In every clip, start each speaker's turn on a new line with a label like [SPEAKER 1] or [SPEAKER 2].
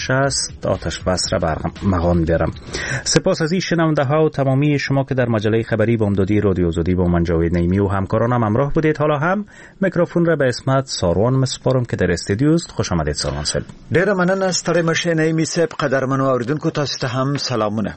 [SPEAKER 1] 60 آتش بس را برمغان بیارم. سپاس از این شنونده ها و تمامی شما که در مجله خبری بامدادی رادیو آزادی با من جاوید نعیمی و همکارانم همراه بودید. حالا هم میکروفون را به اسمت ساروان مسپارم که در استودیو است. خوش آمدید ساروان صاحب.
[SPEAKER 2] ډیره مننه ستړي مشه نعیمی صاحب. قدرمنو اوریدونکو تاسو ته هم سلامونه.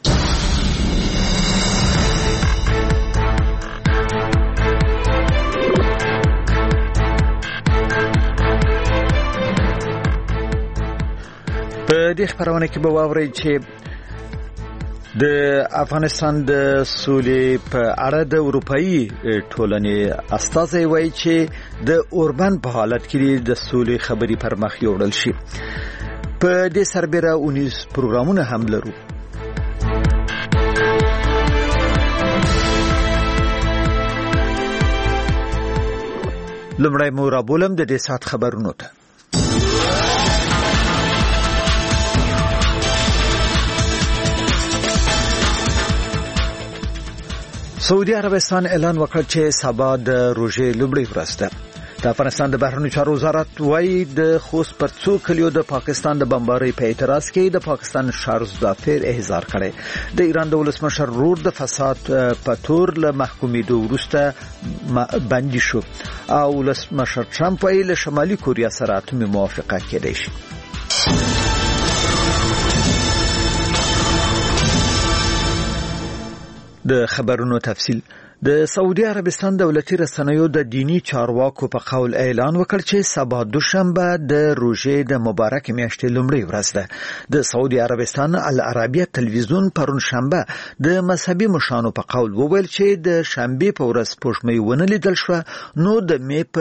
[SPEAKER 2] په دې خبرونه کې به واورئ چې د افغانستان د سولې په اړه د اروپאי ټولنې استازي وایي چې د اوربان په حالت کې د سولې خبري پر مخ یوړل شي. په دې سربېره 19 پروګرامونه هم لرو. لمړی مو رابولم د دې سات خبرونو ته. سعودي عربستان اعلان وکړ چې سبا د روژې لومړۍ ورځ ده. د افغانستان د بهرنیو چارو وزارت وايي د خوست پر څو کلیو د پاکستان د بمبارۍ په اعتراض کې د پاکستان شارز دافیر احضار کړي. د ایران د ولسمشر رود د فساد په تور له محکومېدو وروسته بندي شو او ولسمشر ټرمپ وايي له شمالي کوریا سره اتمي موافقه کېدای شي. د خبرونو تفصیل. د سعودي عربستان دولتي رسنیو د دینی چارواکو په قول اعلان وکړ چې سبا دوشنبه د روژې د مبارک میاشتې لومړۍ ورځ ده. د سعودي عربستان العربیه تلویزیون پرون شنبه د مذهبي مشرانو په قول وویل چې د شنبه په ورځ پښمې ونه لیدل شو، نو د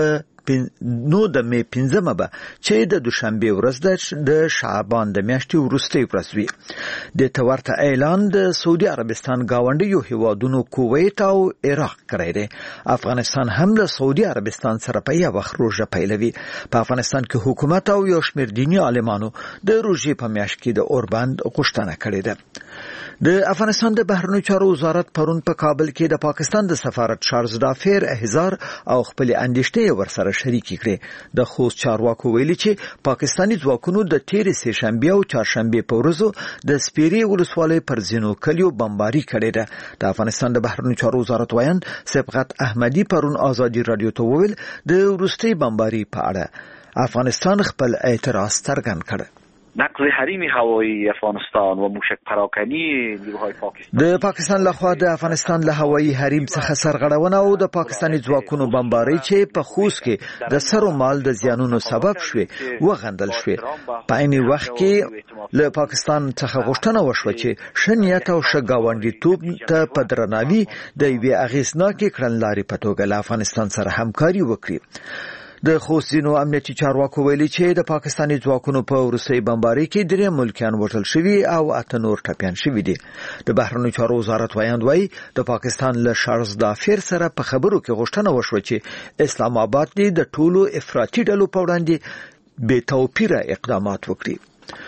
[SPEAKER 2] می 15 به چې د دوشنبه ورځ د شعبان د میاشتې وروستۍ ورځ وي. د تورته اعلان د سعودي عربستان گاونډیو هیوادونو کویت او عراق کړی دی. افغانستان هم له سعودي عربستان سره په یو وخت روژه پیلوي. په افغانستان کې حکومت او یو شمېر دیني عالمانو د روژې په میاشت کې د اوربند غوښتنه کړې ده. د افغانستان د بهرنیو چارو وزارت پرون په کابل کې د پاکستان د سفارت شارز دافیر احضار او خپل اندېښنې ورسره شریکې کړې. د خوست چارواکو ویلي چې پاکستاني ځواکونو د تېرې سهشنبه او چهارشنبه په ورځو د سپیري ولسوالۍ پر ځینو کلیو بمباري کړې ده. د افغانستان د بهرنیو چارو وزارت وایند سبقت احمدي پرون آزادي رادیو ته وویل د وروستۍ بمباري په اړه افغانستان خپل اعتراض څرګند کړ.
[SPEAKER 3] نقض حریم هوایی افغانستان و موشک پراکنی نیروهای پاکستان.
[SPEAKER 2] د پاکستان لخوا د افغانستان له هوایی حریم څخه سرغړونه او د پاکستاني ځواکونو بمباري چې په خوست کې د سر او مال د زیانونو سبب شوه وغندل شوه. په عین وخت کې له پاکستان څخه غوښتنه وشوه چې شنیت او شګاونډیتوب ته په درناوي د یوې اغیزناکې کړنلارې په توګه له افغانستان سره همکاري وکړي. د خوستینو امنیتي چارواکو ویلي چې د پاکستاني ځواکونو په وروستۍ بمبارۍ کې 3 ملکیان وژل شوي او 8 نور ټپیان شوي دي. د بهرنیو چارو وزارت وایند وایي د پاکستان له شارز دافیر سره په خبرو کې غوښتنه وشوه چې اسلام آباد دې د ټولو افراطي ډلو په وړاندې بې توپیره اقدامات وکړي.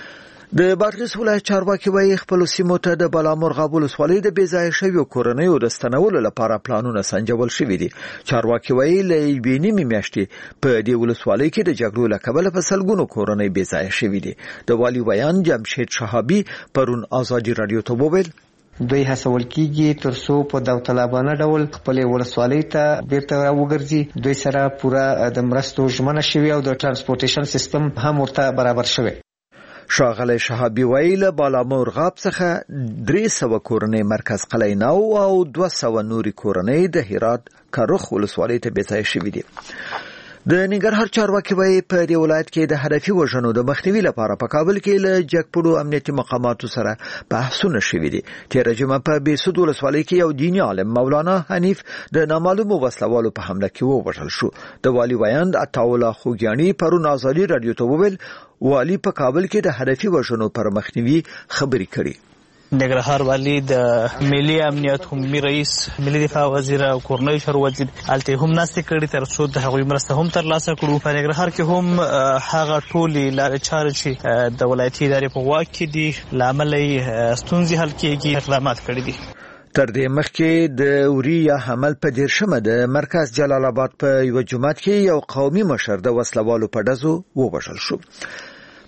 [SPEAKER 2] د بادغیس ولایت چارواکي وایي خپل سیمو ته د بالامرغاب ولسوالۍ د بېځایه شویو کورنیو د ستنولو لپاره پلانونه سنجول شوي دي. چارواکي وایي له یوې نیمې میاشتې په دې ولسوالۍ کې د جګړو له کبله په سلګونو کورنۍ بېځایه شوي دي. د والي ویان جمشید شهابي پرون آزادي رادیو ته وویل
[SPEAKER 4] دوی هڅول کیږي ترڅو په داوطلبانه ډول خپل ولسوالۍ ته بیرته وګرځي. دوی سره پوره د مرستو ژمنه شوی او د ترانسپورټیشن سیستم هم ورته برابر شوی.
[SPEAKER 2] شاغلی شهابي ویل له بالامرغاب څخه 300 کورنۍ مرکز قلعه‌نو او 200 نوري کورنۍ د هرات کارخ ولسوالۍ ته بېځایه شوي دي. د ننګرهار چارواکي وایي په دې ولایت کې د هدفي وژنو د مخنیوي لپاره په کابل کې له جګپړو امنیتي مقاماتو سره بحثونه شوي دي. تېره جمعه په بېسود ولسوالۍ کې یو دیني عالم مولانا حنیف د نامعلومو وسلوالو په حمله کې ووژل شو. د والي ویاند عطاالله خوږیاني پرون آزادي رادیو ته وویل والی په کابل کې د هدفي وژنو پر مخنیوي خبرې کړي.
[SPEAKER 5] ننګرهار والی د ملي امنیت عمومي رئیس ملي دفاع وزیر او کورنۍ شر وزیر الته هم ناستې کړې تر څو د هغوی مرسته هم ترلاسه کړو. په ننګرهار کې هم هغه ټولې لارې چارې چې د ولایتي ادارې په واک کې دي له امله یې ستونزې حل کېږي اقدامات کړي دي.
[SPEAKER 2] تر دې مخکې د اوریا حمل په 10 د مرکز جلال آباد په یو جمعات کې یو قومي مشر د وسلوالو په ډزو ووژل شو.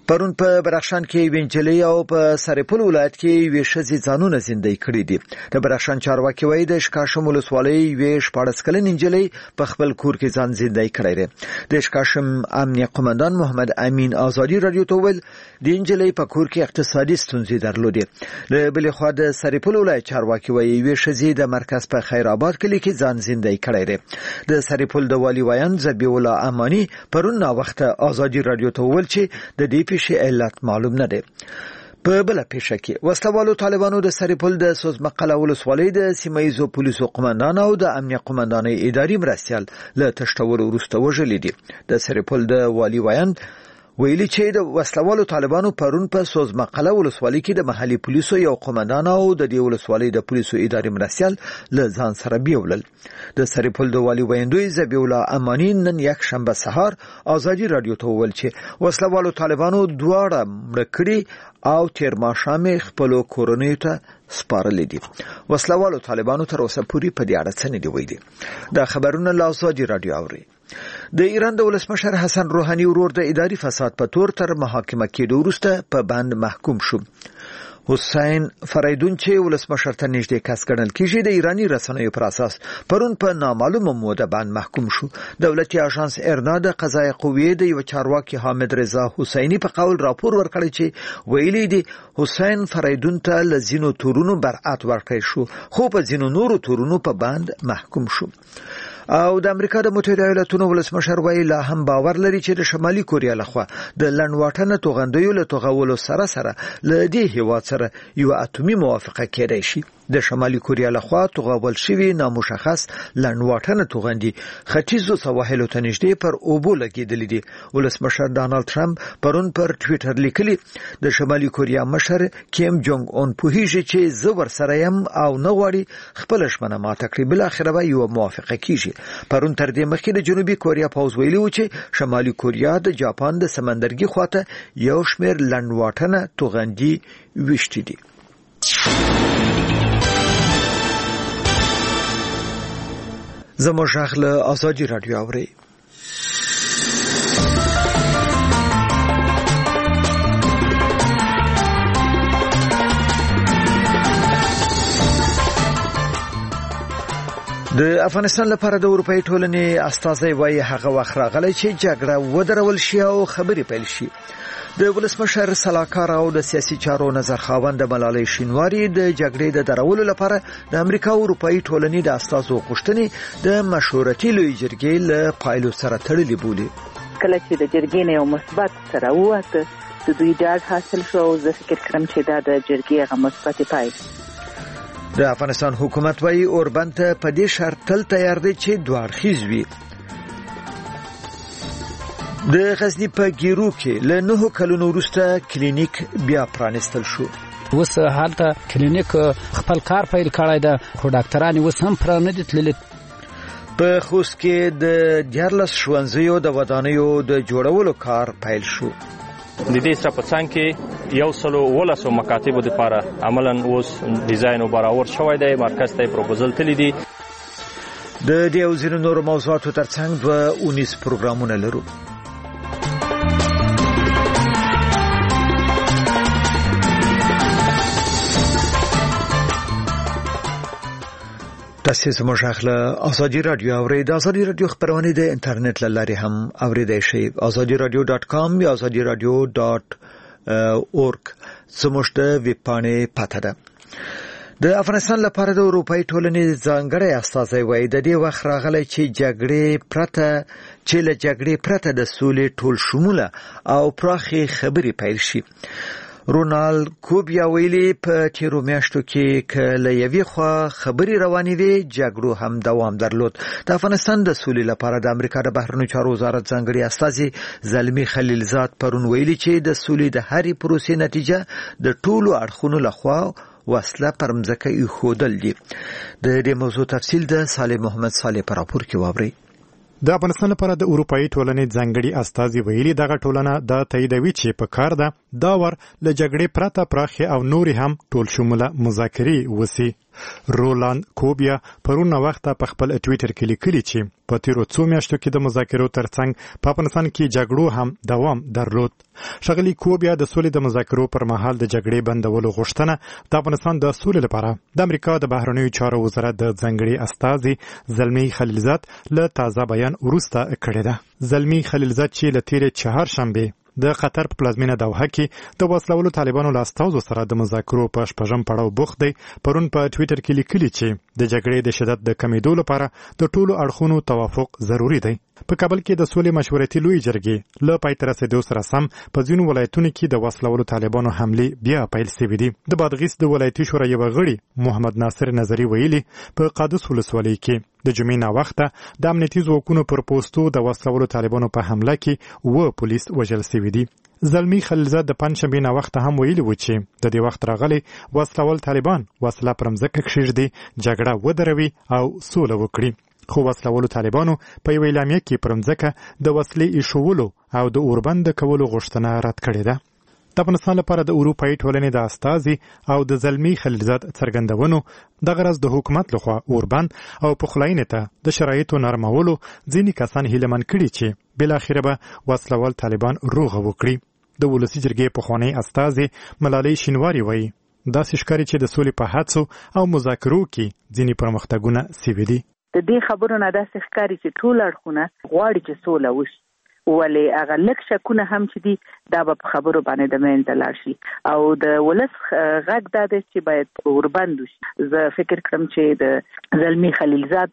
[SPEAKER 2] پرون په بدخشان کې وینجلې او په سرپل ولایت کې ویشزي ځانونه زندۍ کړې دي. د بدخشان چارواکي وایي د اشکاشم ولسوالۍ ویش 14 کلن انجلۍ په خپل کور کې ځان زندۍ کړی دی. د اشکاشم امنیه قومندان محمد امین آزادی رادیو ته ویل د انجلۍ په کور کې اقتصادي ستونزې درلودې. د بلې خوا د سرپل ولایت چارواکي وایي ویشزي د مرکز په خیرآباد کلی کې ځان زندۍ کړی دی. د سرپل د والی ویان زبی الله امانی پرون نا وخت آزادی رادیو ته ویل چې د دې پیښې علت معلوم نه دی. په بل پیښه کې وسلوالو طالبانو د سرپل د سوزمقله ولسوالۍ د سیمایزو پولیسو قومندان او د امنیه قومندانۍ اداري مرستيال له تشتور وروسته وژل دي. د سرپل د والی ویان ویلي چې د وسلوالو طالبانو پرون په سوزمقله ولسوالۍ کې د محلي پولیسو یو قومندان او د دې ولسوالۍ د پولیسو اداري مرستيال له ځان سره بیولل. د سرپل د والی ویندوی زبی الله امانی نن یک شنبه سهار آزادی رادیو ته ویل چې وسلوالو طالبانو دواړه مړ کړي او تیر ماښام خپل کورونو ته سپارل دي. وسلوالو طالبانو تر اوسه پوری په دې اړه څه نه دی ویلي. دا خبرونه له آزادی رادیو اوري. د ایران د ولسمشر حسن روحاني ورور د اداري فساد په تور تر محاکمه کېدو وروسته په بند محکوم شو. حسین فریدون چې ولسمشر ته نږدې کس ګڼل کېږي د ایرانی رسنیو پر اساس پرون په نامعلومه موده باندې محکوم شو. دولتي اژانس ارنا د قضایي قوې د یو چارواکي حامد رضا حسینی په قول راپور ورکړی چې ویلي دی حسین فریدون ته لزینو تورونو برعت ورکړی شو خو په زینو نورو تورونو په باندې محکوم شو. او د امریکا د متحده ایالاتونو ولسمشر وایي لا هم باور لري چې د شمالي کوریا لخوا د لنډواټنه توغندیو له توغولو سره له دې هیواد سره یو اتومي موافقه کېدای شي. د شمالي کوریا لخوا توغول شوی نامشخص لنډواټنه توغندي ختیځو سواحلو ته نږدې پر اوبو لګېدلې دي. ولسمشر ډانلډ ټرمپ پرون پر ټویټر لیکلي د شمالي کوریا مشر کیم جونګ اون پوهیږي چې زه ورسره یم او نه غواړي خپل ژمنه ماته کړي. بل اخر به یو موافقه کیږي. پرون تر دې مخکې د جنوبي کوریا پوز ویلي و چې شمالي کوریا د جاپان د سمندرګي خواته یو شمېر لنډواټنه توغندي وشتي دي. زموږ غږ له آزادی رادیو اوري. د افغانستان لپاره د اروپאי ټولنې استازي وایي هغه وخت راغلی چې جګړه ودرول شي او خبرې پیل شي. د ولسمشر سلاکار او د سیاسي چارو نظر خاوند ملالۍ شینواری د جګړې د درولو لپاره د امریکا او اروپאי ټولنې د استازو غوښتنې د مشورتي لوی جرګې له پایلو سره تړلې بولي.
[SPEAKER 6] کله چې د جرګې نه یو مثبت سره ووته د دوی ډاډ حاصل شو او زه فکر کوم چې دا د جرګې هغه مثبت پایله.
[SPEAKER 2] د افغانستان حکومت وایي اوربند ته په دې شرط تل تیار دی چې دوه اړخیز وي. د غزنی په ګیرو کې له 9 کلونو وروسته کلینیک بیا پرانستل شو.
[SPEAKER 7] اوس هلته کلینیک خپل کار پیل کړی دی خو ډاکټران اوس هم پرانه دي تللي.
[SPEAKER 2] په خوست کې د 14 ښوونځیو د ودانیو د جوړولو کار پیل شو.
[SPEAKER 8] د دې سره په څنګ کې 113 مکاتبو لپاره عملاً اوس ډیزاین او برابر شوی دی. مرکز ته پروپوزل تللی دی.
[SPEAKER 2] د دې او ځینو نورو موضوعاتو ترڅنګ 19 پروګرامونه لرو. تاسو زموږ غږ له آزادی رادیو اورئ. د آزادی رادیو خبرونه د انټرنیټ له لارې هم اوریدای شئ. azadiradio.com یا azadiradio.org زموږ د ویب پاڼې پته ده. د افغانستان لپاره د اروپאי ټولنې ځانګړی استازی وایي د دې وخت راغلی چې له جګړې پرته د سولې ټول شموله او پراخې خبرې پیل شي. رونالد کوبیا ویلي په تیرو میاشتو کې کله یوې خوا خبري روانې وي جګړو هم دوام درلود. د افغانستان د سولې لپاره د امریکا د بهرنیو چارو وزارت ځانګړي استازي زلمی خلیلزاد پرون ویلي چې د سولې د هرې پروسې نتیجه د ټولو اړخونو لخوا وسله پر مځکه ایښودل دي. د دې موضوع تفصیل د صالح محمد صالح په راپور کې واورئ.
[SPEAKER 9] د افغانستان لپاره د اروپאי ټولنې ځانګړي استازي ویلي دغه ټولنه د تاییدوي چې په کار ده دا ور له جګړې پرته پراخه او نوري هم ټول شموله مذاکرې وسی. رولاند کوبیا پرون وخت په خپل ټوئیټر کې لیکلي چې په تیرو څو میاشتو کې د مذاکرو ترڅنګ په افغانستان کې جګړو هم دوام درلود. ښاغلي کوبیا د سولې د مذاکرو پر مهال د جګړې بندولو غوښتنه د افغانستان د سولې لپاره د امریکا د بهرنیو چارو وزارت د ځانګړي استازي زلمی خلیلزاد له تازه بیان وروسته کړې ده. زلمی خلیلزاد چې له تیرې چهارشنبې د قطر په پلازمینه دوحه کې د وسلوالو طالبانو له استازو سره د مذاکرو په شپږم پړاو بوخت دی، پرون په ټوئیټر کې لیکلي چې د جګړې د شدت د کمیدو لپاره د ټولو اړخونو توافق ضروری دی. په کابل کې د سولې مشورتي لوی جرګې له پای ته رسېدو سره سم په ځینو ولایتونو کې د وسلوالو طالبانو حملې بیا پیل شوې دي. د بادغیس د ولایتي شورا یو غړي محمد ناصر نظری ویلي په قادس ولسوالۍ کې د جمعې ناوخته د امنیتي ځواکونو پر پوستو د وسلوالو طالبانو په حمله کې و پولیس وژل شوي دي. زلمی خلیلزاد د پنځشنبې ناوخته هم ویلي و چې د دې وخت راغلی وسلوال طالبان وسله پر مځکه کښېږدي، جګړه ودروي او سوله وکړي. خو وسلوالو طالبانو په یوه اعلامیه کې پر مځکه د وسلې ایښولو او د اوربند کولو غوښتنه رد کړې ده. د افغانستان لپاره د اروپایي ټولنې د استازي او د زلمی خلیلزاد څرګندونو دغه راز د حکومت لخوا اوربند او پخلاینې ته د شرایطو نرمولو ځینې کسان هیلهمن کړي چې بالاخره به وسلوال طالبان روغه وکړي. د ولسي جرګې پخوانی استازي ملالۍ شینواري وایي داسې ښکاري چې د سولې په هڅو او مذاکرو کې ځینې پرمختګونه سوي دي.
[SPEAKER 6] د دې خبرو نه داسې ښکاري چې ټول اړخونه غواړي چې سوله وشي، ولې هغه لږ شکونه هم چې دي دا به په خبرو باندې د منځه لاړ شي او د ولس غږ دا دی چې باید اوربند وشي. زه فکر کړم چې د زلمی خلیلزاد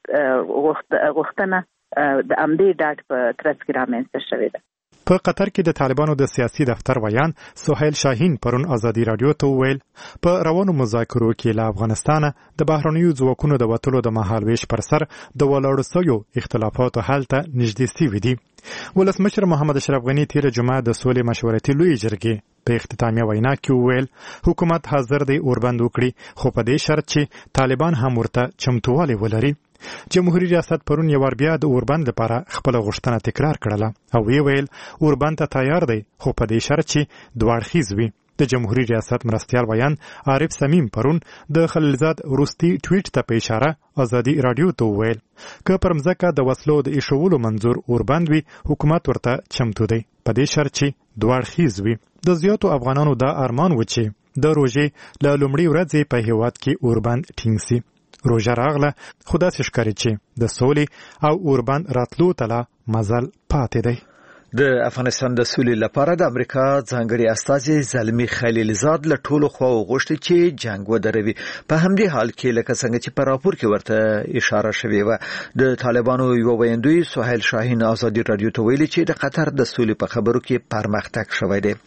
[SPEAKER 6] غوښتنه د همدې ډاډ په ترڅ کې رامنځته شوې ده.
[SPEAKER 9] په قطر کې د طالبانو د سیاسي دفتر ویان سهیل شاهین پرون ازادي رادیو ته وویل په روانو مذاکرو کې له افغانستانه د بهرنیو ځواکونو د وتلو د مهالویش پر سر د ولاړو سویو اختلافاتو حل ته نږدې سوي دي. ولسمشر محمد اشرف غني تیره جمعه د سولې مشورتي لوی جرګې په اختتامیه وینا کې وویل حکومت حاضر دی اوربند وکړي، خو په دې شرط چې طالبان هم ورته چمتووالی ولري. جمهوریت ریاست پرون یو بیا د اوربند لپاره خپل غوښتنه تکرار کړله او ویل اوربند ته تیار دی، خو په دې شرط چې دوه اړخیز وي. د جمهوریت ریاست مرستیال ویان عارف سمیم پرون د خلیلزاد وروستي ټویټ ته په اشاره ازادي رادیو ته وویل که پر مځکه د وسلو د ایښولو منظور اوربند وي، حکومت ورته چمتو دی، په دې شرط چې دوه اړخیز وي. د زیاتو افغانانو دا ارمان و چې د روژې له لومړۍ ورځې په هیواد کې اوربند ټینګ سي. روژه راغله، خو داسې ښکاري چې د سولې او اوربند راتلو ته لا مزل پاتې دی.
[SPEAKER 2] د افغانستان د سولې لپاره د امریکا ځانګړي استازي زلمی خلیلزاد له ټولو خواو غوښتي چې جنگ ودروي. په همدې حال کې لکه څنګه چې په راپور کې ورته اشاره شوې و، د طالبانو یو ویندوی سهیل شاهین ازادي رادیو ته ویلي چې د قطر د سولې په خبرو کې پرمختګ شوی دی.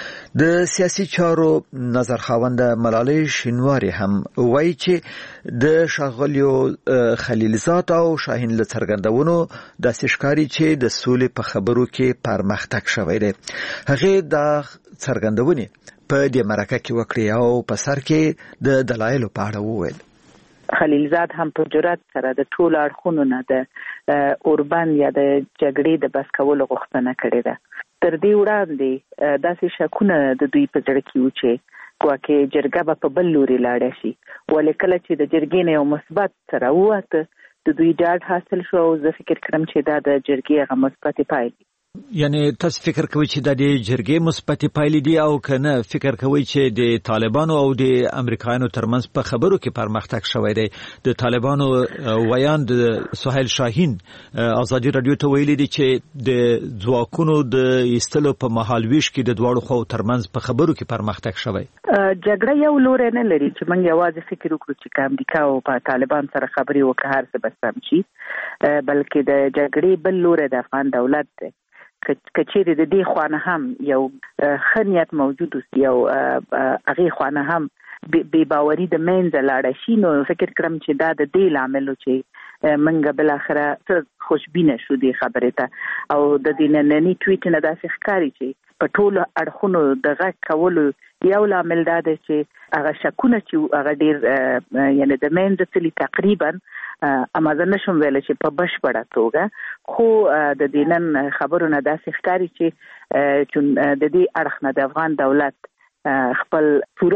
[SPEAKER 2] د سیاسي چارو نظر خاوند ملالۍ شینواري هم وایي چې د ښاغلیو خلیلزاد او شاهین له څرګندونو داسې ښکاري چې د سولې په خبرو کې پرمختګ شوی دی. هغې دا څرګندونې په دې مرکه کې وکړې او په سر کې د دلایلو په اړه وویل.
[SPEAKER 6] خلیلزاد هم په جرأت سره د ټولو اړخونو نه د اوربند یا د جګړې د بس کولو غوښتنه کړې ده. تر دې وړاندې داسې شکونه د دوی په زړه کې و چې ګواکې جرګه به په بل لوري لاړه شي، ولې کله چې د جرګې نه یو مثبت سره ووته د دوی ډاډ حاصل شو او زه فکر کړم چې دا د جرګې هغه مثبتې پایلې.
[SPEAKER 2] یعنی تاسو فکر کوئ چې د جرګې مثبتې پایلې دي او کنه فکر کوئ چې د طالبانو او د امریکایانو ترمنځ په خبرو کې پرمختګ شوی دی؟ د طالبانو ویان د سهیل شاهین ازادي رادیو ته ویلي دي چې د ځواکونو د ایستلو په مهالویش کې د دواړو خواو ترمنځ په خبرو کې پرمختګ شوی.
[SPEAKER 6] جګړه یو لوری نه لري چې موږ یوازې فکر وکړو چې امریکا او په طالبان سره خبرې وکړي هر څه به سم شي، بلکې د جګړې بل لوری د افغان دولت دی. کچېرې د دې خوانه هم یو ښه نیت موجود اوسي او هغې خوانه هم بې باوري د منځه لاړه شي، نو فکر کړم چې دا د دې لامل چې موږ بالاخره څه خوشبینه شو دې خبرې ته او د دې ننني ټویټ نه داسې ښکاري چې په ټولو اړخونو د غږ کولو یو لامل دا دی چې هغه شکونه چې هغه ډېر یعنې د منځه تلي تقریبا اما زه نشم ویلی چې په بشپړه توګه، خو د دې نن خبرو نه داسې ښکاري چې د دې اړخ نه د افغان دولت خپل پوره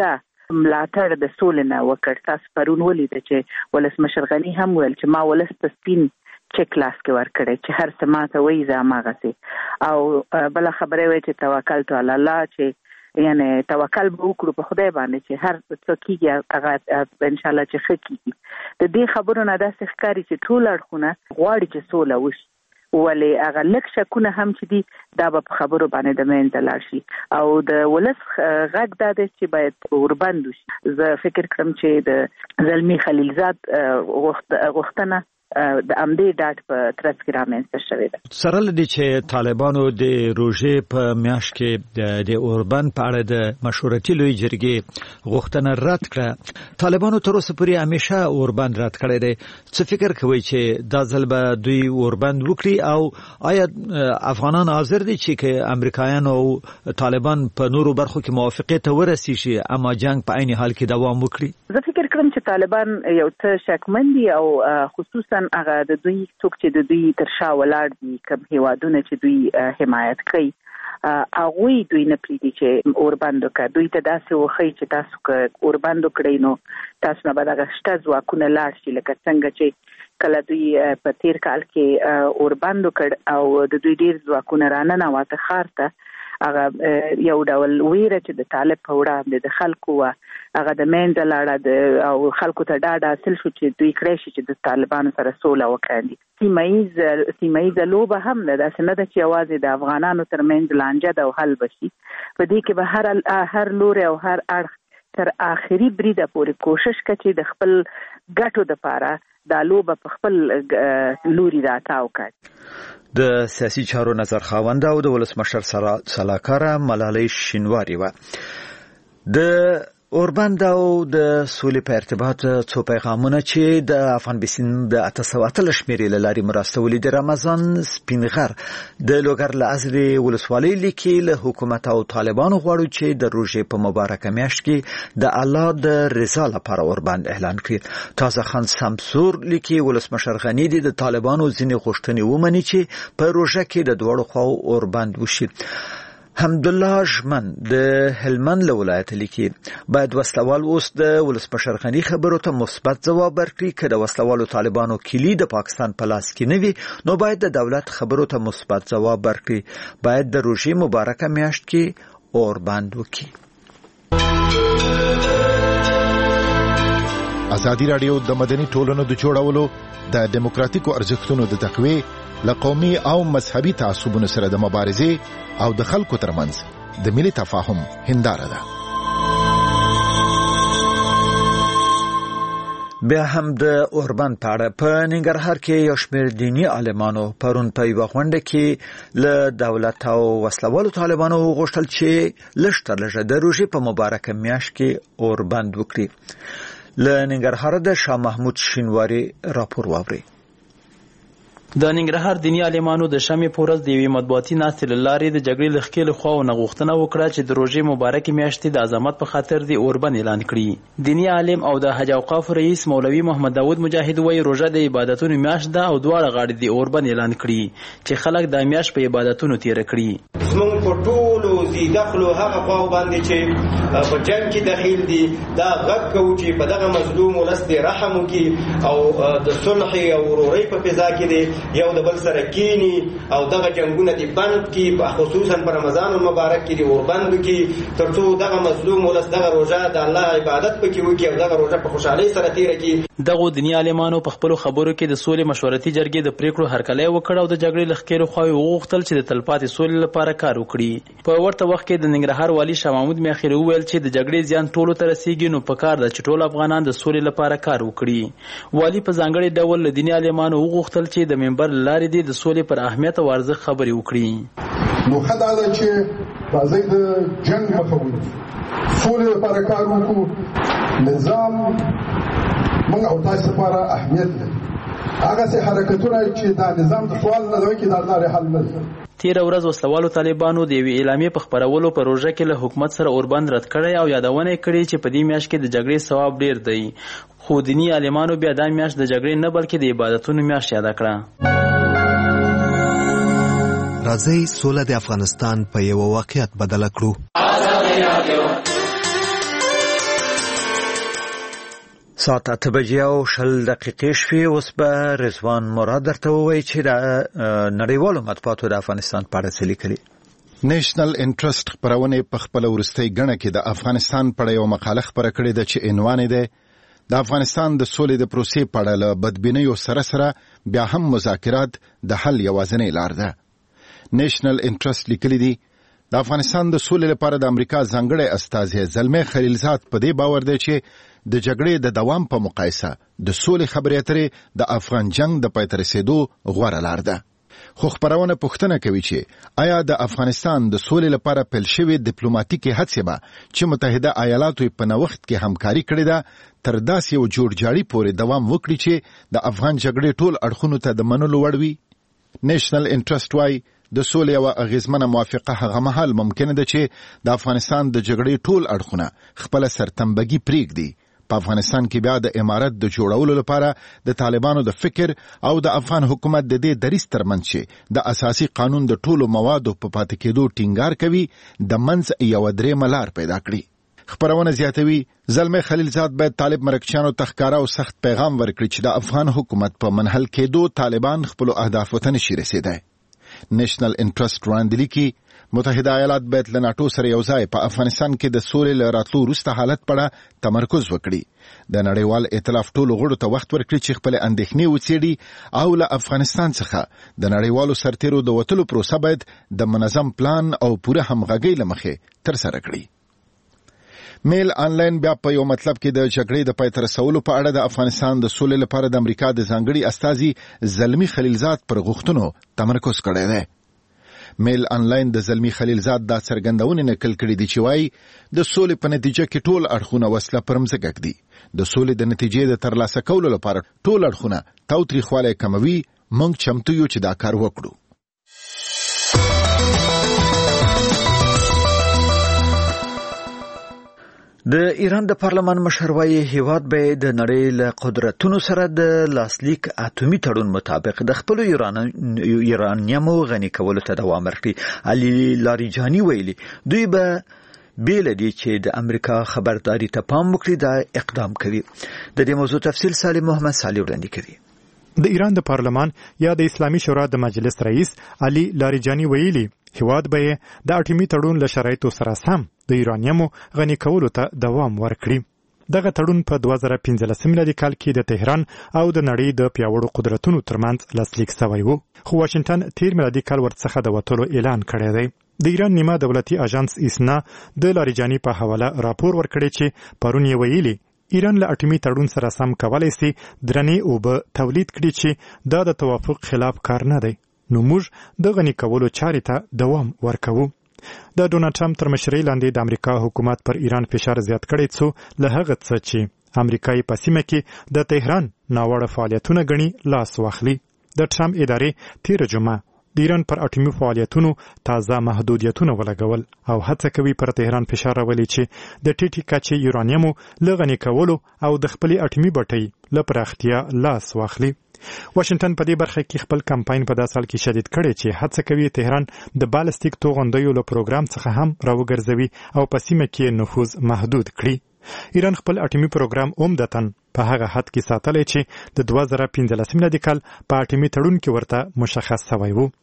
[SPEAKER 6] ملاتړ د سولې نه وکړ. تاسو پرون ولیدل چې ولسمشر غني هم ویل چې ما ولس ته سپین چک لاس کې ورکړی چې هر څه ماته وایي زه هماغسې. او بله خبره وایي چې توکل تو علی الله، چې یعنی توکل به وکړو په خدای باندې چې هر څه کېږي هغه انشاءالله چې ښه کېږي. د دې خبرو نه داسې ښکاري چې ټول اړخونه غواړي چې سوله وشي، ولې هغه لږ شکونه هم چې دي دا به په خبرو باندې د منځه لاړ شي. او د ولس غږ دا دی چې باید وربند وشي. زه فکر کړم چې د زلمي خلیلزاد غوښتنه د امدې ډاټ په ترڅ کې رامنځته شوې ده.
[SPEAKER 2] سره لدی چې طالبانو د روژې په میاشت کې د اوربند په اړه د مشورتي لوی جرګې غوښتنه رد کړه. طالبانو تر اوسه پورې همیشه اوربند رد کړی دی. څه فکر کوي چې دا ځل به دوی اوربند وکړي او آیا افغانان حاضر دي چې امریکایان او طالبان په نورو برخو کې موافقت ته ورسیږي اما جنگ په عین حال کې دوام وکړي؟
[SPEAKER 6] زه فکر کوم چې طالبان یو څه شکمن دي او خصوصا هغه د دوی څوک چې د دوی تر شا ولاړ دي، کوم هیوادونه چې دوی حمایت کوي، هغوی دوی نه پریږدي چې اوربند وکړي. دوی ته داسې وښیي چې تاسو که اوربند وکړئ نو تاسو نه به دغه شته ځواکونه لاړ شي، لکه څنګه چې کله دوی په تیر کال کې اوربند وکړ او د دوی ډیر ځواکونه راننوته ښار ته. هغه یو ډول ویره چې د طالب په وړاندې د خلکو وه هغه د منځه لاړه او خلکو ته ډاډ حاصل شو چې دوی کړی شي چې د طالبانو سره سوله وکړي. سیمه لوبه هم ده، داسې نه ده چې یوازې د افغانانو ترمنځ لانجه ده او حل بشي. په دې کې به هر لوري او هر اړخ تر آخري بریده پورې کوشش کوي چې د خپل ګټو دپاره دا لوبه په خپل لوري راتاو کړي.
[SPEAKER 2] د سیاسي چارو نظر خاوند او د ولسمشر سلاکار ملالۍ شینواری و. د اوربند او د سولې په ارتباط څو پیغامونه چې د افغان بسین د 800 شمیرې لاري مرستولې د رمضان سپینغر د لوګر لازري ولسوالۍ لیکي له حکومت او طالبانو غواړي چې د روژې په مبارکه میاشت کې د الله د رضا لپاره اوربند اعلان کړي. تازه خان سمسور لیکي ولسمشر غني د طالبانو ځینې غوښتنې ومني چې په روژه کې د دوړو خواو اوربند وشي. حمدالله ژمن د هلمند له ولایت لیکي باید وسلوال اوس د ولسمشر غني خبرو ته مثبت ځواب ورکړي. که د وسلوالو طالبانو کلی د پاکستان په لاس کې نه وي نو باید د دولت خبرو ته مثبت ځواب ورکړي. باید د روژې مبارکه میاشت کې اوربند وکړي.
[SPEAKER 10] ازادي راډیو د مدني ټولنو د جوړولو د دیموکراتیکو ارزښتونو د تقویې له قومي او مذهبي تعصبونو سره د مبارزې او د خلکو ترمنځ د ملي تفاهم هنداره ده.
[SPEAKER 2] بیا هم د اوربند په اړه په ننګرهار کې یو شمېر دیني عالمانو پرون په یوه غونډه کې له دولت او وسلوالو طالبانو وغوښتل چې لږ تر لږه د روژې په مبارکه میاشت کې اوربند وکړي. له ننګرهار د شاه محمود شینواری راپور واوري.
[SPEAKER 5] د ننګرهار دیني عالمانو د شمې په ورځ د یوې مطبوعاتي ناستې له لارې د جګړې له ښکېلو خواوو نه غوښتنه وکړه چې د روژې مبارکې میاشتې د عظمت په خاطر د اوربند اعلان کړي. دیني عالم او د حج اوقافو رئیس مولوي محمد داود مجاهد وایي روژه د عبادتونو میاشت ده او دواړه غاړې د اوربند اعلان کړي چې خلک دا میاشت په عبادتونو تیره کړي.
[SPEAKER 11] زموږ په ټولو زیدخلو هغه خواو باندې چې په جنګ کې دخیل دي دا غږ کوو چې په دغه مظلوم ولس دې رحم وکړي او د صلح او ورورۍ په فضا کې دې یو د بل سره کینی او دغه جنگونه دې بند کړي، خصوصا په رمضان المبارک کې دې اوربند وکړي ترڅو دغه مظلوم ولس دغه روژه د الله عبادت پکې وکړي او دغه روژه په خوشحالۍ سره تیره کړي.
[SPEAKER 5] دغه دیني عالمانو په خپلو خبرو کې د سولې مشورتي جرګې د پریکړو هرکلی وکړ او د جګړې له ښکېلو خواوې وغوښتل چې د تلپاتې سولې لپاره کار وکړي. په ورته وخت کې د ننګرهار والي شاه محمود میاخیل وویل چې د جګړې زیان ټولو ته رسیږي نو پکار ده چې ټول افغانان د سولې لپاره کار وکړي. والي په ځانګړي ډول له دیني عالمانو وغوښتل چې د منبر له لارې د سولې پر اهمیت او ارزښت خبرې وکړي.
[SPEAKER 12] نو ښه دا ده چې راځئ د جنګ مخه ونیسو، سولې لپاره کار وکړو. نظام موږ او تاسو لپاره اهمیت لري. هغه څه حرکتونه چې دا نظام د سوال نه دوی کې دا لارې حل نه دي.
[SPEAKER 5] تیره ورځ وسلوالو طالبانو د یوې اعلامیې په خپرولو په روژه کې له حکومت سره اوربند رد کړی او یادونه یې کړې چې په دې میاشت کې د جګړې ثواب ډیر دی. خو دیني عالمانو بیا دا میاشت د جګړې نه بلکې د عبادتونو میاشت یاده کړه.
[SPEAKER 13] راځئ سوله د افغانستان په یو واقعیت بدله کړو.
[SPEAKER 2] ساعت 8:20 شوې. اوس به رضوان مراد درته ووایي چې د نړیوالو مطبوعاتو د افغانستان په اړه څه لیکلي.
[SPEAKER 10] نېشنل انټرست خپرونه په خپل ورستۍ غڼه کې د افغانستان په اړه یو مقاله خپره کړې ده چې عنوان یې ده د افغانستان د سولې د پروسې په اړه له بدبینیو سره بیا هم مذاکرات د حل یوازینۍ لار ده. نېشنل انټرست لیکلي دي د افغانستان د سولې لپاره د امریکا ځانګړی استازی زلمه خلیلزاد په دې باور دی چې د جګړې د دوام په مقایسه د سولې خبرې اترې د افغان جنگ د پای ته رسیدو غوره لار ده. خو خبرونه پوښتنه کوي چې آیا د افغانستان د سولې لپاره پیل شوی ډیپلوماټیکي هڅې به چې متحده ایالاتو په نوښت کې همکاري کړې ده تر داسې یو جوړجاړي پورې دوام وکړي چې د افغان جګړې ټول اړخونو ته د منلو وړ وي. نېشنل انټرست وايي د سولې او اغیزمنه موافقه هغه مهال ممکن ده چې د افغانستان د جګړې ټول اړخونه خپل سرتنبګي پریږدي. په افغانستان کې بیا د امارت د جوړولو لپاره د طالبانو د فکر او د افغان حکومت د دې دریځ ترمنځ چې د اساسي قانون د ټولو موادو په پاتې کېدو ټینګار کوي د منځ یو درېیمه لار پیدا کړي. خبرونه زیاتوي زلمه خلیلزاد باید طالب مرکچیانو تخکاره او سخت پیغام ورکړي چې د افغان حکومت په منحل کېدو طالبان خپل اهداف ته نشي رسیدای. نېشنل انټرست وړاندې لیکي متحده ایالات باید له ناټو سره یو ځای په افغانستان کې د سولې له راتلو وروسته حالت په اړه تمرکز وکړي. د نړیوال ائتلاف ټولو غړو ته وخت ورکړي چې خپل اندېښنې وڅېړي او له افغانستان څخه د نړیوالو سرتیرو د وتلو پروسه باید د منظم پلان او پوره همغږۍ له مخې ترسره کړي. میل آنلاین بیا په یو مطلب کې د جګړې د پای ته رسولو په اړه د افغانستان د سولې لپاره د امریکا د ځانګړي استازي زلمی خلیلزاد پر غوښتنو تمرکز کړی دی. میل آنلاین د زلمی خلیلزاد دا څرګندونه نقل کړې دي چې وايي د سولې په نتیجه کې ټول اړخونه وسله پر مځکه ږدي. د سولې د نتیجې د ترلاسه کولو لپاره ټول اړخونه تاوتریخوالی کموي. موږ چمتو یو چې دا کار وکړو.
[SPEAKER 2] د ایران د پارلمان مشر وايي هیواد به د نړۍ له قدرتونو سره د لاسلیک اتومي تړون مطابق د خپل یورانیم غني کولو ته دوام ورکړي. علي لاریجانی ویلي دوی به بیل دي چې د امریکا خبرداري ته پام وکړي دا اقدام کوي. د دې موضوع تفصیل سالم محمد صالح وړاندې کوي.
[SPEAKER 9] د ایران د پارلمان یا د اسلامي شورا د مجلس رئیس علي لاریجانی ویلي هیواد به د اټومي تړون له شرایطو سره سم د یورانیمو غني کولو ته دوام ورکړي. دغه تړون په 2015 میلادي کال کې د تهران او د نړۍ د پیاوړو قدرتونو ترمنځ لاسلیک شوی و، خو واشنگټن تیر میلادي کال ورڅخه د وټولو اعلان کړی دی. د ایران نیمه دولتي اژانس ایسنا د لاریجانی په حواله راپور ورکړی چې پرون یې ویلي ایران له اټومي تړون سره سم کولای شي درنې اوبه تولید کړي چې دا د توافق خلاف کار نه دی. نو موږ د غني کولو چارې ته دوام ورکوو. د ډونالډ ټرمپ تر مشرۍ لاندې د امریکا حکومت پر ایران فشار زیات کړی څو له هغه څه چې امریکایي په سیمه کې د تهران ناوړه فعالیتونه غني لاس واخلي. د ټرمپ ادارې تیر جمعه د ایران پر اټومي فعالیتونو تازه محدودیتونه ولګول او هڅه کوي پر تهران فشار راولي چې د ټیټي کچې یورانیمو لغني کولو او د خپل اټومي بټۍ لپاره لاس واخلي. واشنگټن په دې برخه کې خپل کمپاین په داسې حال کې شدید کړي چې هڅه کوي تهران د بالستیک توغندیو له پروګرام څخه هم راوګرځوي او په سیمه کې نفوذ محدود کړي. ایران خپل اټومي پروګرام عمدتاً په هغه حد کې ساتلی چې د 2015 میلادي کال په اټومي تړون کې ورته مشخص شوی و.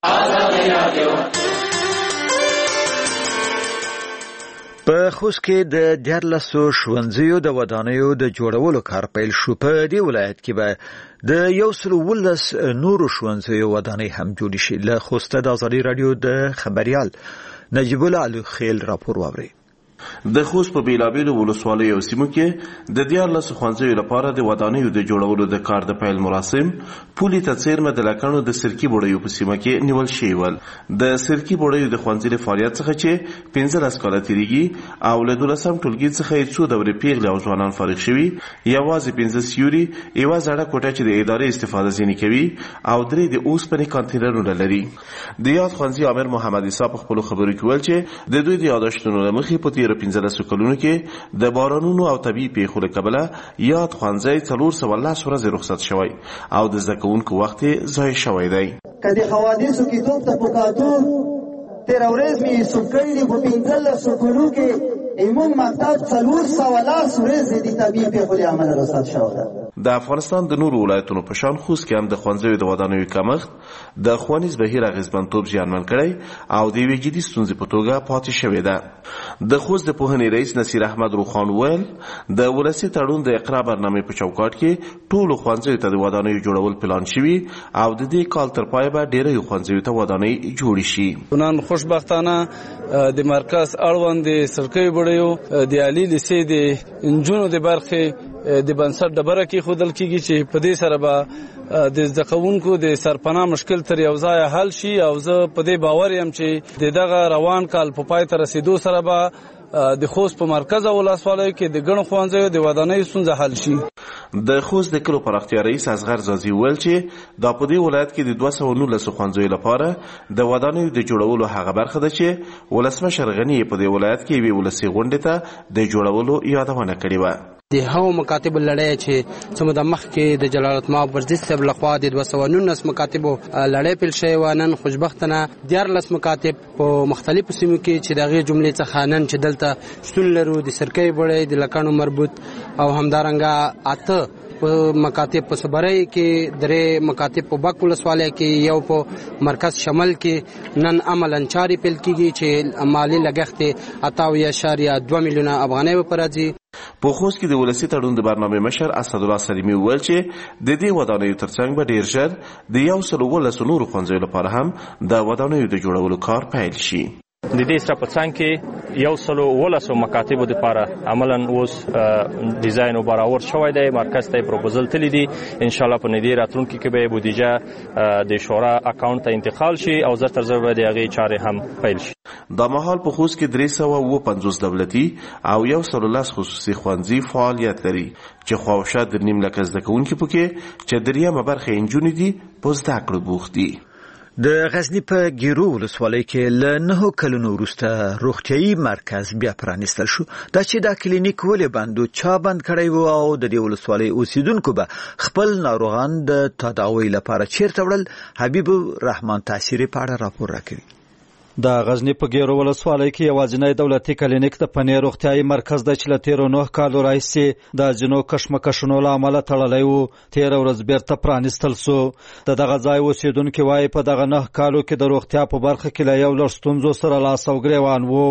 [SPEAKER 2] په خوست کې د 14 ښوونځیو د ودانیو د جوړولو کار پیل شو. په دې ولایت کې به د 119 نورو ښوونځیو ودانۍ هم جوړې شي. له خوسته د ازادي رادیو د خبريال نجیب الله الخیل راپور واوري.
[SPEAKER 14] د خوست په بیلابیلو ولسوالیو سیمو کې د 14 ښوونځیو لپاره د ودانیو د جوړولو د کار د پیل مراسم پولي ته څیرمه د لکڼو د سرکي بوډیو په سیمه کې نیول شوي ول. د سرکي بوډیو د ښوونځي له فعالیت څخه چې 15 کاله تیریږي او له 12 ټولګي څخه یې څو دورې پیغلې او ځوانان فارغ شوي، یوازې 15 سیوري، یوه زړه کوټه چې د ادارې استفاده ځینې کوي او 3 د اوسپنې کانتینرونه لري. د یاد ښوونځي امیر محمد عیسی په خپلو خبرو کې ویل چې د دوی د یادښتونو له مخې په تېرو 15 کلونو کې د بارانونو او طبیعي پیښو له کبله یاد ښوونځی 410 ورځې رخصت شوی او د زده کوونکو وخت یې ضایع شوی دی.
[SPEAKER 15] که د حوادثو کتاب ته په کاتو تېره ورځ مې حساب کړي دي په 15 کلونو کې ایمون مکتب 400 ورځې د طبیعي پیښو له امله رخصت شوی ده.
[SPEAKER 14] د افغانستان د نورو ولایتونو په شان خوست کې هم د ښوونځیو د ودانیو کمښت د ښوونیز بهیر اغېزمنتوب زیانمن کړی او د یوې جدي ستونزې په توګه پاتې شوې ده. د خوست د پوهنې رئیس نصیر احمد روخان وویل د ولسي تړون د اقرا برنامې په چوکاټ کې ټولو ښوونځیو ته د ودانیو جوړول پلان شوي او د دې کال تر پایه به ډېری ښوونځیو ته ودانۍ جوړې شي.
[SPEAKER 16] نن خوشبختانه د مرکز اړوند د سرکۍ بړیو د عالی لیسې د انجونو د برخې د بنسټ ډبره کې خودل کیږي چې په دې سره به د زده کوونکو د سرپناه مشکل تر یو ځای حل شي او زه په دې باور یم چې د دغه روان کال په پای ته رسیدو سره به د خوست په مرکز او ولسوالۍ کې د ګڼو ښوونځیو د ودانۍ ستونزه حل شي.
[SPEAKER 14] د خوست د کلو پراختیا رئیس اصغر زازي وویل چې دا په دې ولایت کې د 219 ښوونځیو لپاره د ودانیو د جوړولو هغه برخه ده چې ولسمشر غني په دې ولایت کې یوې ولسي غونډې ته د جوړولو یادونه کړې وه.
[SPEAKER 17] د هغو مکاتبو لړۍ چې څومره د مخکې د جلال المآب ورزش صاحب لخوا د 219 مکاتبو لړۍ پیل شوې وه. نن خوشبختانه 14 مکاتب په مختلفو سیمو کې چې د هغې جملې څخه نن چې دلته شتون لرو د سرکۍ بړی د لکڼو مربوط او همدارنګه 8 مکاتب په صبرۍ کې 3 مکاتب په بک ولسوالۍ کې یو په مرکز شمال کې نن عملاً چارې پیل کیږي چې مالی لګښت 8.2 میلیونه افغانۍ به راځي.
[SPEAKER 14] په خوست کې د ولسي تړون د برنامې مشر اسدالله سلیمي وویل چې د دې ودانیو ترڅنګ به ډیر ژر د 119 نورو ښوونځیو لپاره هم د ودانیو د جوړولو کار پیل شي.
[SPEAKER 8] د دې سره په څنګ کې 119 مکاتبو لپاره عملاً اوس ډیزاین او برابر شوی دی. مرکز ته پروپوزل تللی دی. ان شاء الله په نږدې راتلونکي کې به بودیجه د شورا اکاونټ ته انتقال شي او زر تر زر به د هغې چارې هم پیل شي.
[SPEAKER 14] دا مهال په خوست کې 350 دولتي او 113 خصوصي ښوونځي فعالیت لري چې خواوشا د نیم لک زده کوونکي پکې چې دریمه برخه انجونې دي په زده کړو بوخت دي.
[SPEAKER 2] د غزنی په ګیرو ولسوالۍ کې له 9 کلونو وروسته روغتیايي مرکز بیا پرانیستل شو. دا چې دا کلینیک ولې بندو چا بند کړی و او د دې ولسوالۍ اوسیدونکو به خپل ناروغان د تداوی لپاره چیرته وړل؟ حبیب رحمان تاثیری په اړه راپور راکوي.
[SPEAKER 18] د غزنی په ګیرو ولسوالۍ کې یوازینی دولتي کلینیک د پنیر روغتیايي مرکز د چې له تیرو 9 کالو راهیسې د ځینو کشمکشونو له امله تړلی و. تېره ورځ بیرته پرانیستل سو. د دغه ځای اوسیدونکي وایي په دغه 9 کالو کې د روغتیا په برخه کې له یو لړ ستونزو سره لاس او ګریوان و.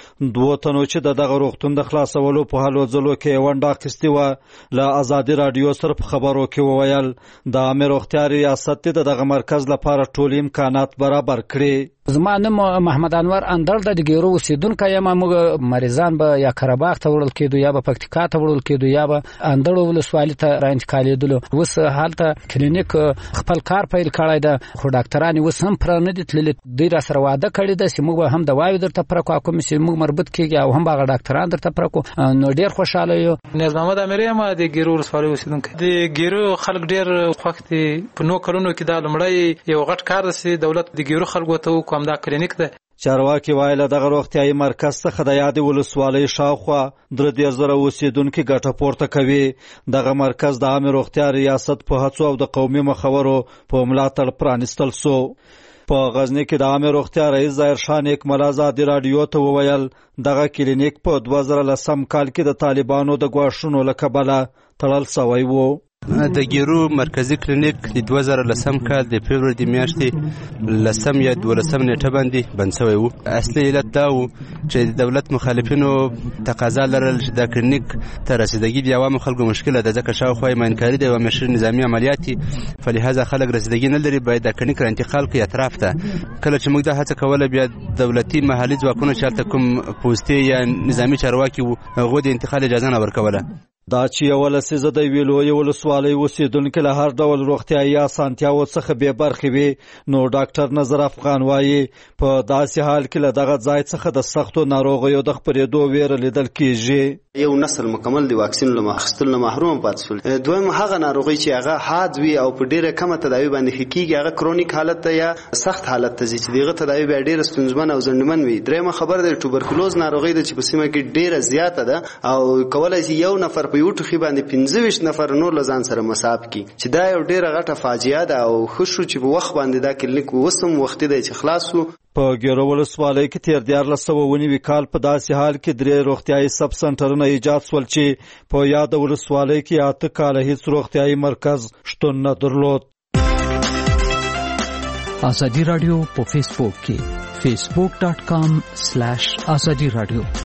[SPEAKER 18] 2 تنو چې دغه روغتون د خلاصولو په هلو ځلو کې ونډه اخیستې وه له ازادي راډیو سره په خبرو کې وویل د عامه روغتیا ریاست د دغه مرکز لپاره ټول امکانات برابر کړي.
[SPEAKER 7] زما نوم محمد انور اندړ د ګیرو اوسیدونکی یم. موږ مریضان به یا قرهباغ ته وړل کېدو یا به پکتیکا ته وړل کېدو یا به اندړ ولسوالۍ ته راانتقالېدلو. اوس هلته کلینیک خپل کار پیل کړی ده خو ډاکټران اوس هم پوره نه دي تللي. دوی راسره واده کړي ده چې موږ به هم دواوې درته پوره کړو کوم چې موږ مربوط کېږي او هم به هغه ډاکټران درته پوره کړو. نو ډېر خوشحاله یو.
[SPEAKER 19] نیاز محمد امیري یم د ګیرو ولسوالۍ اوسیدونکی. د ګیرو خلک ډېر خوښ دي. په 9 کلونو کې دا لومړی یو غټ کار دی دولت د ګیرو خلکو ته وکړو همدا کلینیک ده.
[SPEAKER 18] چارواکي وایي له دغه روغتیايي مرکز څخه د یادې ولسوالۍ شاوخوا 3,000 اوسیدونکي ګټه پورته کوي. دغه مرکز د عامه روغتیا ریاست په هڅو او د قومي مخورو په ملاتړ پرانیستل سو. په غزنی کې د عامه روغتیا رئیس ظاهر شاه نیکمل ازادي راډیو ته وویل دغه کلینیک په 2010 کال کې د طالبانو د ګواښونو له کبله تړل سوی و.
[SPEAKER 20] د ګیرو مرکزی کلینیک د 2010 کال د فبروري د میاشتې 10 یا 12 نیټه باندې بند شوی و. اصلي علت دا و چې د دولت مخالفینو تقاضا لرل چې د کلینیک ته رسیدګي د عوامو خلکو مشکله ده ځکه شاوخوا یې ماینکاري دی او مشر نظامي عملیاتي فلهذا خلک رسیدګي نه لري باید د کلینیک را انتقال کړي اطراف ته. کله چې موږ دا هڅه کوله بیا دولتي محلي ځواکونه چې هلته کوم پوستې یا نظامي چارواکي وو هغوی د انتقال اجازه نه ورکوله.
[SPEAKER 18] دا چې یو لسیزه د وی لویې ولسوالۍ اوسیدونکي له هر ډول روغتیايي اسانتیاوو څخه بې برخې وي. نو ډاکټر نظر افغان وایي په داسې حال کې له دغه ځای څخه د سختو ناروغیو د خپرېدو ویره لیدل کېږي.
[SPEAKER 21] یو نسل مکمل د واکسین له اخیستلو نه محروم پاتې شول. دویم هغه ناروغي چې هغه حاد وي او په ډیره کمه تداوی باندې ښه کېږي هغه کرونیک حالت ته یا سخت حالت ته ځي چې دغه تداوی بیا ډیره ستونزمن او ځنډمن وي. دریمه خبر د توبرکلوز ناروغي د چې په سیمه کې ډیره زیاته ده او کولای شي یو نفر په یو ټوخي باندې 25 نفر نور لزان سره مصاب کی چې دا یو ډیره غټه فاجعه ده او خوشو چې په وخت باندې دا کلینیک وسم وخت دی چې خلاصو.
[SPEAKER 18] په ګیرو ولسوالۍ کې تیر 1490 کال په داسې حال کې 3 روغتیايي سب سنټرونه ایجاد شول چې په یاد ولسوالۍ کې 8 کاله هیڅ روغتیايي مرکز شتون نه درلود.
[SPEAKER 1] ازادي رادیو په فیسبوک کې facebook.com/azadi radio